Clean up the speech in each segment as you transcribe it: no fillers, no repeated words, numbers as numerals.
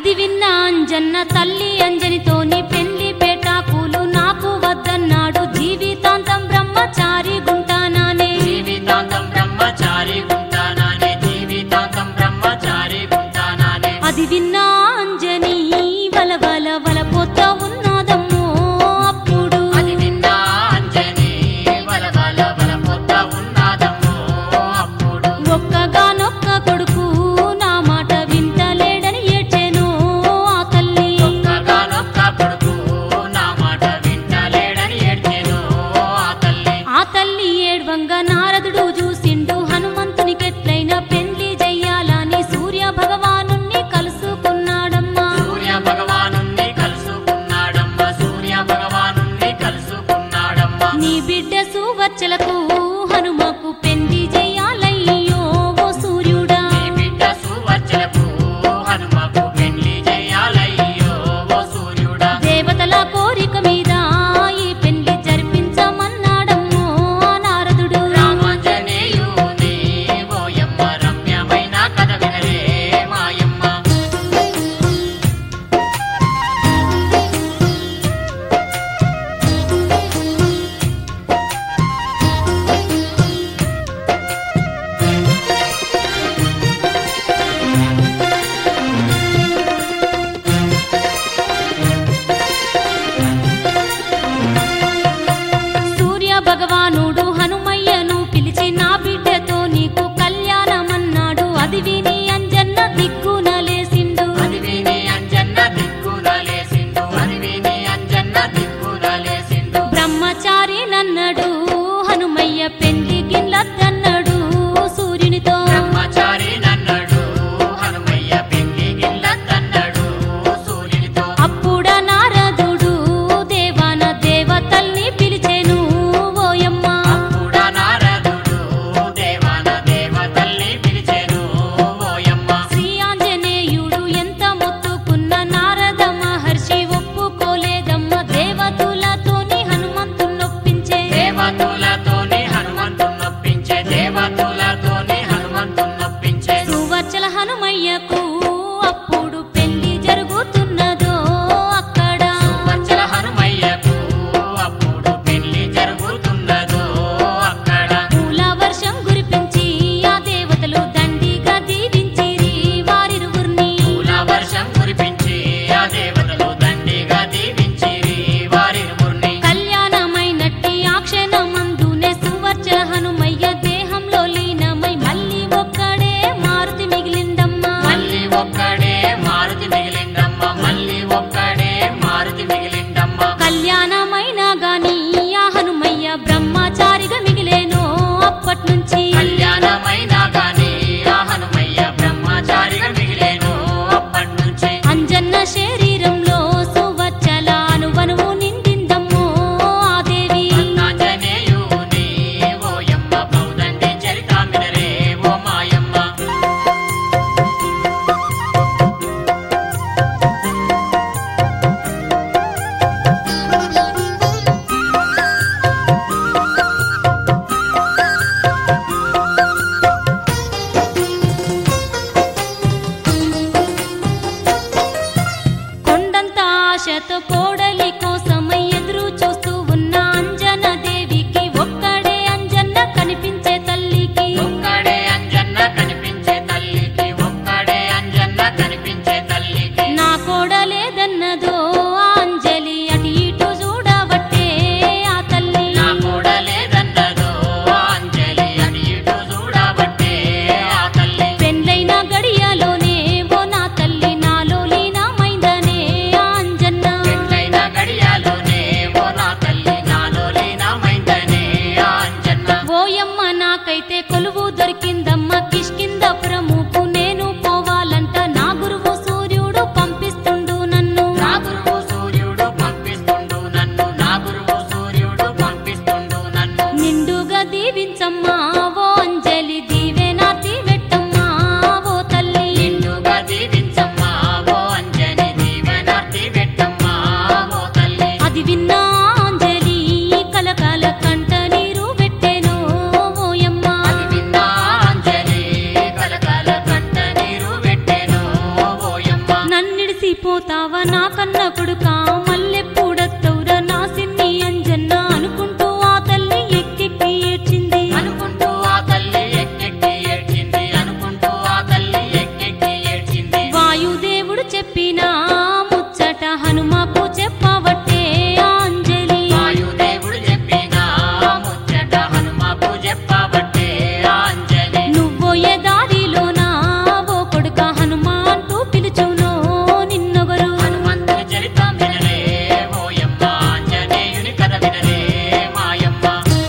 అది విన్న అంజన్న తల్లి అంజనితోని పెళ్లి పేటాకులు నాకు వద్దన్నాడు. జీవితాంతం బ్రహ్మచారి గుంటానానే, జీవితాంతం బ్రహ్మచారి గుంటానానే, జీవితాంతం బ్రహ్మచారి గుంటానానే. అది విన్న అంజని వలవల వలపోతా ఉన్నదమ్మో అప్పుడు. అది విన్న అంజని వలవల వలపోతా ఉన్నదమ్మో అప్పుడు. ఒక్కగానొక్క కొడుకు నా మాట వింటలేడని ఏడ్చెను ఆ తల్లి. ఒక్కగానొక్క కొడుకు నా మాట వింటలేడని ఏడ్చెను ఆ తల్లి. ఆ తల్లి ఏడ్వంగా నారదుడు చూసిండు హనుమంతునికెట్లైనా పెళ్లి చెయ్యాలని సూర్య భగవానుణ్ణి కలుసుకున్నాడమ్మా. సూర్య భగవానుణ్ణి కలుసుకున్నాడమ్మా, సూర్య భగవానుణ్ణి కలుసుకున్నాడమ్మా. నీ బిడ్డ సువచ్చలకు హనుమకు పెళ్లి చెయ్యాలయ్యో ఓ సూర్యుడా. నీ బిడ్డ సువర్చలకు హనుమకు పెళ్లి చేయాలయ్యో ఓ సూర్యుడా. దేవతల కోరిక మీద ఈ పెళ్లి జరిపించమన్నాడమ్మో ఆ నారదుడు. రామాంజనేయుని ఓయమ్మ రమ్యమైన కథ వినలే మాయమ్మ. సూర్య భగవానుడు హనుమయ్యను పిలిచి నా బిడ్డతో నీకు కళ్యాణమన్నాడు. అది విని అంజన్న దిక్కున లేసిండు. అది విని అంజన్న దిక్కున లేసిండు, అది విని అంజన్న దిక్కున లేసిండు. బ్రహ్మచారి నన్నడు హనుమయ్య పెళ్లి గిల్లద్దన్నాడు సూర్యునితో. బ్రహ్మచారి నన్నడు హనుమయ్య పెళ్లి గిల్లద్దన్నాడు సూర్యునితో. అప్పుడ నారదుడు దేవాన దేవతల్ని పిలిచెను ఓయమ్మ. అప్పుడ నారదుడు దేవాన దేవతల్ని పిలిచెను ఓయమ్మ. శ్రీ ఆంజనేయుడు ఎంత మొత్తుకున్న నారద మహర్షి ఒప్పుకోలేదమ్మ. దేవతలతోని హనుమంతున్నొప్పించే, దేవతలతోని హనుమంతున్నొప్పించే, దేవతలతోని హనుమంతున్నొప్పించే. సువర్చల హనుమయ్యకు అప్పుడు పెళ్లి జరుగుతున్నదో అక్కడ. సువర్చల హనుమయ్యకు అప్పుడు పెళ్లి జరుగుతున్నదో అక్కడ. పూల వర్షం కురిపించి ఆ దేవతలు దండిగా దీవించిరి వారిరువుర్ని. పూల వర్షం కురిపించి ఆ దేవతలు దండిగా దీవించిరి వారిరువుర్ని. కళ్యాణమైనట్టి ఆ క్షణమందునే సువర్చల హనుమయ్య దేహంలో లీనమై మళ్ళీ ఒక్కడే మారుతి మిగిలిందమ్మా. మళ్ళీ ఒక్కడే మారుతి మిగిలిందమ్మ, మళ్ళీ ఒక్కడే మారుతి మిగిలిందమ్మ. కళ్యాణమైనా గాని ఆ హనుమయ్య బ్రహ్మచారిగా మిగిలేనో అప్పట్నుంచి. కళ్యాణమైనా గాని ఆ హనుమయ్య బ్రహ్మచారిగా మిగిలేను అప్పట్నుంచి. అంజన్న శరీరంలో సువర్చల అనువనువు నిండిందమ్మో ఆ దేవి. ఆంజనేయుని ఓయమ్మ బౌదండి చరితామినరే ఓ మాయమ్మ. కొండంత ఆశతో కోడలి కోసమై ఎదురు చూస్తూ ఉన్న అంజన దేవికి ఒక్కడే అంజన్న కనిపించే తల్లికి. ఒక్కడే అంజన్న కనిపించే తల్లికి, ఒక్కడే అంజన్న కనిపించే తల్లికి. నా కోడలేదన్నదో ఆ అంజలి అటు ఇటు చూడబట్టే ఆ తల్లి. నా కూడలేదన్నదో అంజలి అటు ఇటు చూడబట్టే ఆ తల్లి. పెండ్లైన గడియలోనే ఓ నా తల్లి నాలో లీనమైందనే ఆ అంజన్న. పెళ్ళైన వెళ్ళిపోతావా నా కన్న కొడుకా మల్లెప్పుడత్తవురా నా సిన్ని అంజన్న అనుకుంటూ ఆ తల్లి ఎక్కెక్కి ఏడ్చింది అనుకుంటూ ఆ తల్లి ఎక్కెక్కి ఏడ్చింది అనుకుంటూ ఆ తల్లి ఎక్కెక్కి ఏడ్చింది వాయుదేవుడు చెప్పిన ముచ్చట హనుమాకు చెప్పవట్టే అంజలి వాయుదేవుడు చెప్పిన ముచ్చట హనుమాకు చెప్పబట్టే అంజలి నువ్వోయే దారిలోనా ఓ కొడుక హనుమా అంటూ పిలుచునో నిన్నొగరు హనుమంతుని చరితం వినలే ఓయమ్మ ఆంజనేయుని కథ వినలే మాయమ్మ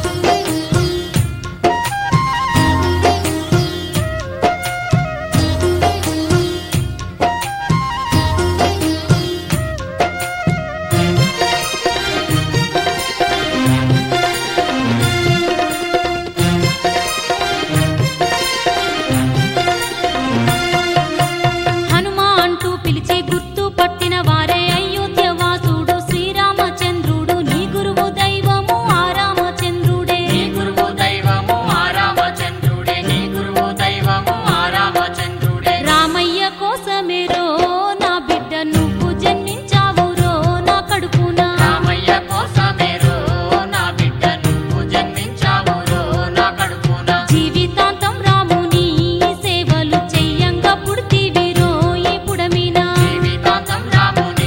హనుమా అంటూ పిలిచి గుర్తు పట్టిన వారే అయోధ్య వాసుడు శ్రీరామచంద్రుడు నీ గురువు దైవము ఆ రామచంద్రుడే నీ గురువు దైవము ఆ రామచంద్రుడే నీ గురువు దైవము ఆ రామచంద్రుడే రామయ్య కోసమేరో నా బిడ్డ నువ్వు జన్మించావురో నా కడుపున రామయ్య కోసమేరో నా బిడ్డ నువ్వు జన్మించావురో నా కడుపున జీవితాంతం రాముని సేవలు చెయ్యంగా పుడితివిరో ఈ పుడమిన జీవితాంతం రాముని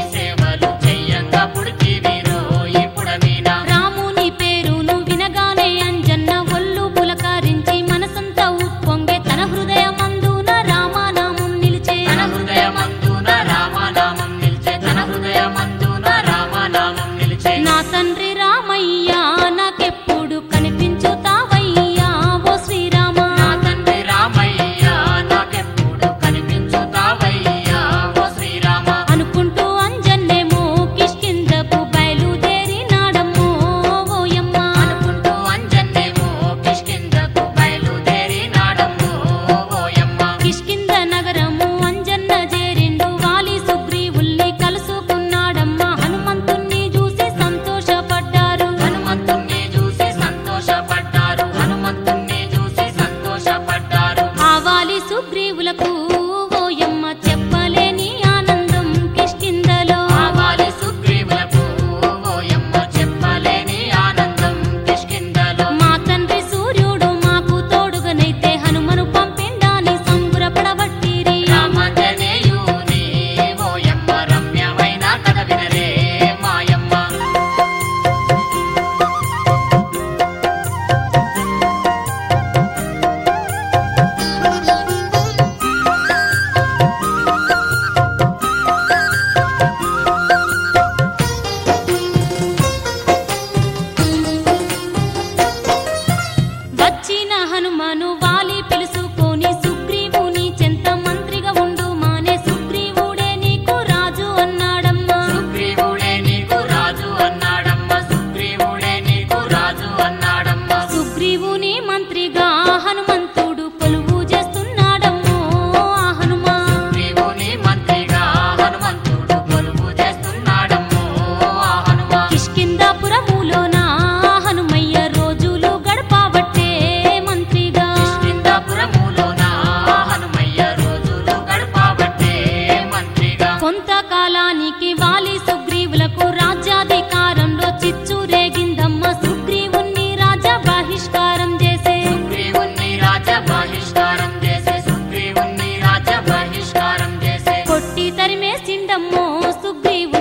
సేవలు చెయ్యంగా పుడితివిరో ఈ పుడమిన రాముని పేరును వినగానే అంజన్న ఒళ్ళు పులకరించి మనసంతా ఉప్పొంగే తన హృదయమందున రామనామం నిలిచే తన హృదయమందున రామనామం నిలిచే తన హృదయమందున రామనామం నిలిచే నా తండ్రి రామయ్య నాకెప్పుడు కనిపించుతావయ్యా ఓ శ్రీరామ నా తండ్రి రామయ్య నాకెప్పుడు కనిపించుతావయ్యా ఓ శ్రీరామ అనుకుంటూ అంజన్నేమో కిష్కిందకు బయలుదేరినాడమ్మో ఓయమ్మ అనుకుంటూ అంజన్నేమో కిష్కింధకు బయలుదేరినాడమ్మో ఓయమ్మ కిష్కింద నగరము అంజన్న చేరిండు వాలి సుగ్రీవుల్ని కలుసుకున్నాడమ్మ హనుమంతుణ్ణి చూసి సంతోషపడ్డారు హనుమంతుణ్ణి చూసి సంతోషపడ్డారు హనుమంతుణ్ణి చూసి సంతోషపడ్డారు ఆ వాలి సుగ్రీవులకు ఓయమ్మ చెప్పలేని ఆనందం కిష్కిందలో ఆవాలి సుగ్రీవులకు ఓయమ్మ చెప్పలేని ఆనందం కిష్కింధలో మా తండ్రి సూర్యుడు మాకు తోడుగనైతే హనుమను పంపిండాని సంబురపడబట్టిరి రామాంజనేయుని ఓయమ్మ రమ్యమైన కథ వినరే మాయమ్మ వచ్చిన హనుమను వాలి పిలుసుకొని సుగ్రీవుని చెంత మంత్రిగా ఉండు మానే సుగ్రీవుడే నీకు రాజు అన్నాడమ్మా సుగ్రీవుడే నీకు రాజు అన్నాడమ్మ సుగ్రీవుడే నీకు రాజు అన్నాడమ్మ సుగ్రీవుని మంత్రిగా హనుమంతుడు కొలువు చేస్తున్నాడమ్మో ఆ హనుమా సుగ్రీవుని మంత్రిగా హనుమంతుడు కొలువు చేస్తున్నాడమ్మో ఆ హనుమ కిష్కిందాపురములోన హనుమయ్య రోజులు గడపబట్టే మంత్రిగా కిష్కింధాపురములోన హనుమయ్య రోజులు గడపబట్టే మంత్రిగా కొంతకాలానికి వాలి సుగ్రీవులకు రాజ్యాధికారంలో చిచ్చు రేగిందమ్మ సుగ్రీవుణ్ణి రాజా బహిష్కారం చేసే సుగ్రీవుని రాజ బహిష్కారం చేసే సుగ్రీవుని రాజ బహిష్కారం చేసే కొట్టి తరిమేసిండమ్మో సుగ్రీవుని